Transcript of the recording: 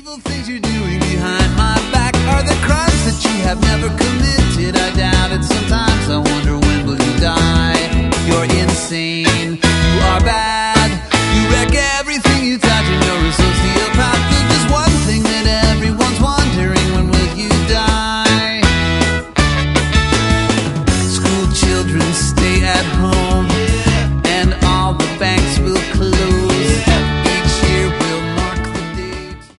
evil things you're doing behind my back are the crimes that you have never committed. I doubt it sometimes. I wonder when will you die. You're insane. You are bad. You wreck everything you touch and you're a sociopath. There's just one thing that everyone's wondering, when will you die? School children stay at home.